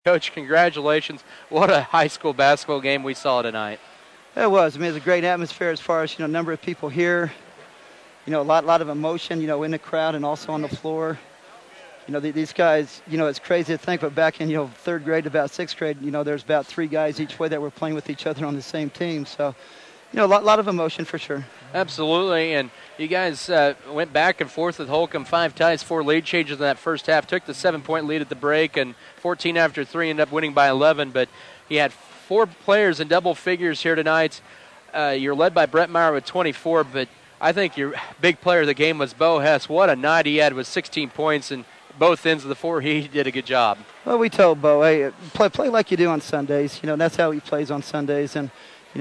Coach, congratulations. What a high school basketball game we saw tonight. It was. I mean, it was a great atmosphere as far as, number of people here. A lot of emotion, in the crowd and also on the floor. These guys, it's crazy to think, but back in, third grade to about sixth grade, there's about three guys each way that were playing with each other on the same team. So, a lot of emotion for sure. Absolutely, and you guys went back and forth with Holcomb, 5 ties, 4 lead changes in that first half, took the 7-point lead at the break, and 14 after 3, ended up winning by 11, but he had 4 players in double figures here tonight. You're led by Brett Meyer with 24, but I think your big player of the game was Bo Hess. What a night he had with 16 points, and both ends of the floor, he did a good job. Well, we told Bo, hey, play like you do on Sundays. That's how he plays on Sundays, and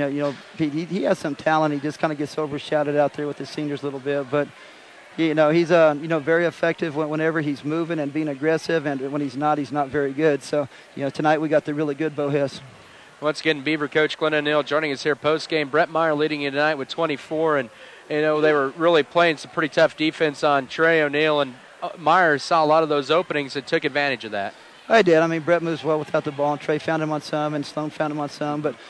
he has some talent. He just kind of gets overshadowed out there with the seniors a little bit. But, he's, very effective whenever he's moving and being aggressive. And when he's not very good. So, tonight we got the really good Bo Hess. Once again, Beaver coach Glenn O'Neill joining us here post-game. Brett Meyer leading you tonight with 24. And, they were really playing some pretty tough defense on Trey O'Neill. And Meyer saw a lot of those openings and took advantage of that. I did. I mean, Brett moves well without the ball. And Trey found him on some, and Sloan found him on some. But,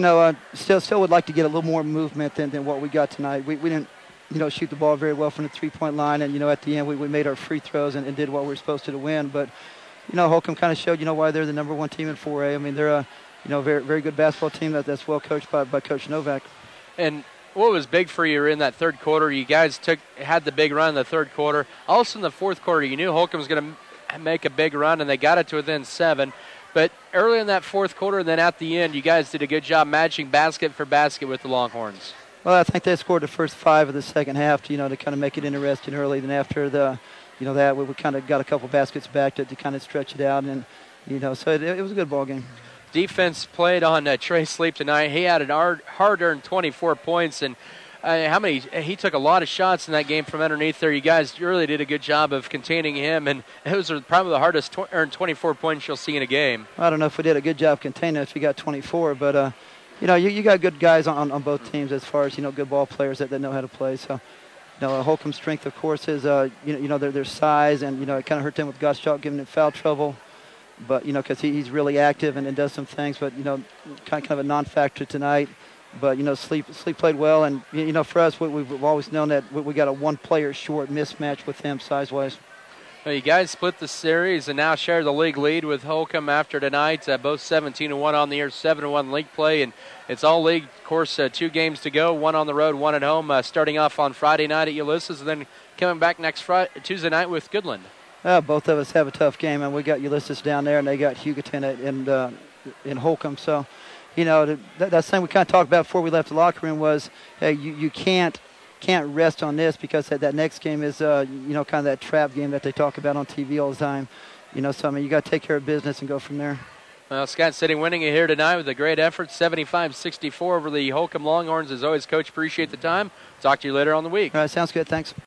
still would like to get a little more movement than what we got tonight. We didn't, shoot the ball very well from the three-point line, and, at the end we made our free throws and did what we were supposed to win. But, Holcomb kind of showed, why they're the number 1 team in 4A. I mean, they're a, very, very good basketball team that's well coached by Coach Novak. And what was big for you in that third quarter? You guys had the big run in the third quarter. Also in the fourth quarter, you knew Holcomb was going to make a big run, and they got it to within 7. But early in that fourth quarter and then at the end, you guys did a good job matching basket for basket with the Longhorns. Well, I think they scored the first 5 of the second half, to kind of make it interesting early. Then after that, we kind of got a couple baskets back to kind of stretch it out. And, so it was a good ball game. Defense played on Trey Sleep tonight. He had an hard-earned 24 points, and he took a lot of shots in that game from underneath there. You guys really did a good job of containing him, and those are probably the hardest earned 24 points you'll see in a game. I don't know if we did a good job containing if you got 24, but you got good guys on both teams as far as good ball players that know how to play. So Holcomb's strength, of course, is their size, and it kind of hurt them with Gottschalk giving them foul trouble. But because he's really active and does some things, but kind of a non-factor tonight. But Sleep played well, and for us, we've always known that we got a one-player short mismatch with them size-wise. Well, you guys split the series and now share the league lead with Holcomb after tonight. Both 17-1 on the year, 7-1 league play, and it's all league. Of course, 2 games to go, 1 on the road, 1 at home. Starting off on Friday night at Ulysses, and then coming back Tuesday night with Goodland. Both of us have a tough game, and we got Ulysses down there, and they got Hugoton in Holcomb. So, that thing we kind of talked about before we left the locker room was, hey, you can't rest on this because that next game is, kind of that trap game that they talk about on TV all the time. So, I mean, you got to take care of business and go from there. Well, Scott City winning it here tonight with a great effort, 75-64 over the Holcomb Longhorns. As always, Coach, appreciate the time. Talk to you later on the week. All right, sounds good. Thanks.